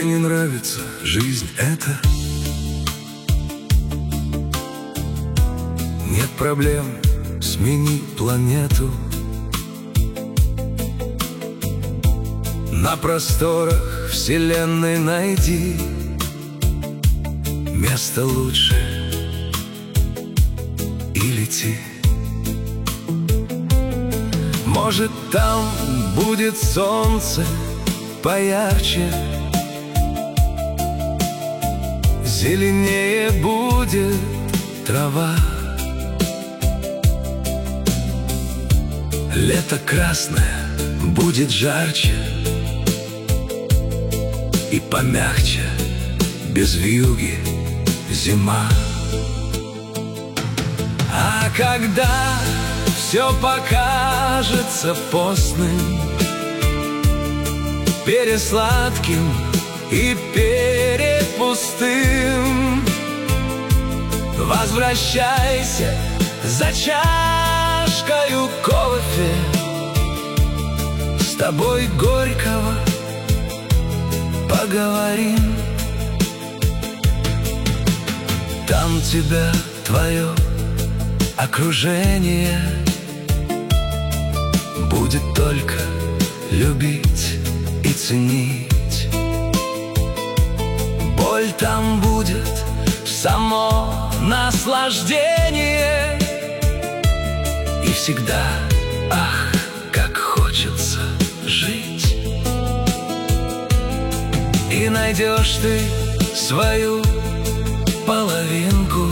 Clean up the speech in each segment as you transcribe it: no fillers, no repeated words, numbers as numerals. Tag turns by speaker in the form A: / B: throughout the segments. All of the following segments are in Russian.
A: Тебе не нравится жизнь эта? Нет проблем, смени планету. На просторах вселенной найди место лучше и лети. Может, там будет солнце поярче, зеленее будет трава. Лето красное будет жарче и помягче, без вьюги зима. А когда все покажется постным, пересладким и перепустым, возвращайся за чашкою кофе, с тобой горького поговорим. Там тебя твое окружение будет только любить и ценить. Боль там будет само наслаждение. И всегда, ах, как хочется жить. И найдешь ты свою половинку.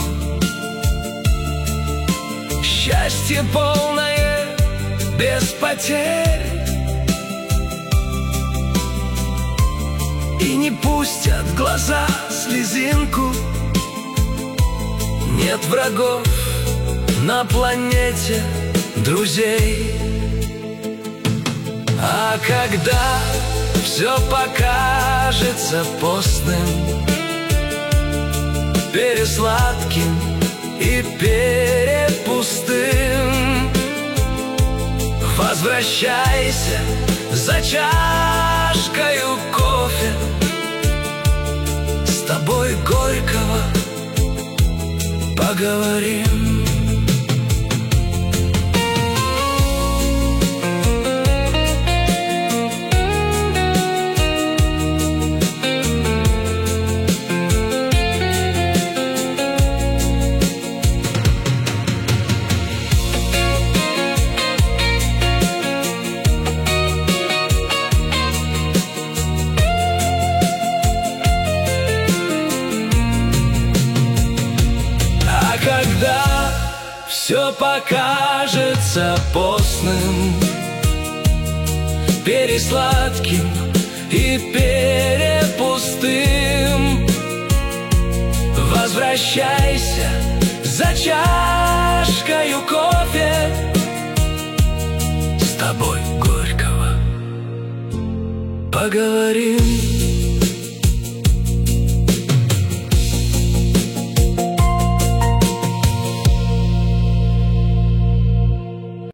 A: Счастье полное, без потерь. И не пустят глаза слезинку. Нет врагов на планете, друзей. А когда все покажется постным, пересладким и перепустым, возвращайся за чашкою кофе, с тобой горького поговорим. Когда все покажется постным, пересладким и перепустым, возвращайся за чашкою кофе, с тобой горького поговорим.